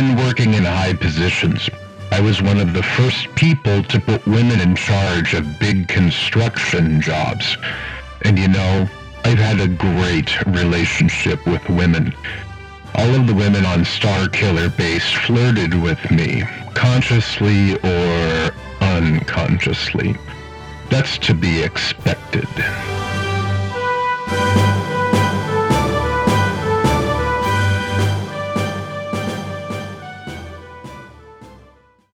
women working in high positions. I was one of the first people to put women in charge of big construction jobs. And you know, I've had a great relationship with women. All of the women on Star Killer Base flirted with me, consciously or unconsciously. That's to be expected.